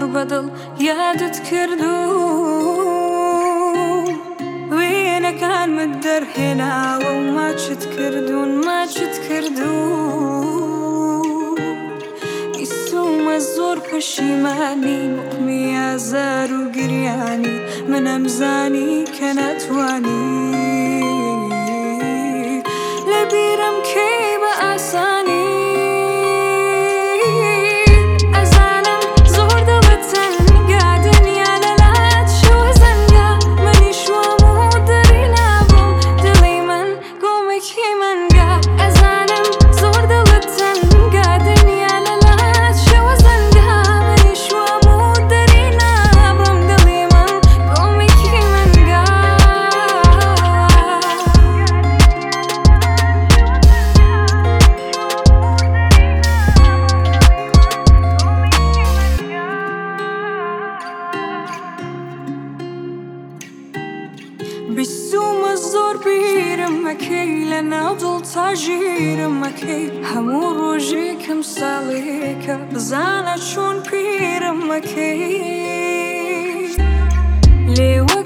زۆر بەدڵ یادت کردو وێنەکانمت دەرهێناوە و ماچت کردو ئیسومە زۆر پەشیمانی موقمی ئازار و گریانی من ئەمزانی کە ناتوانی لەبیرم کەی بە ئاسانی بیستومە زۆر بیرم مەکەی لە ناو دڵ تا ژیرم مەکەی هەموو ڕۆژێکم ساڵێکە بزانە چۆن پیرم مەکەی لێوە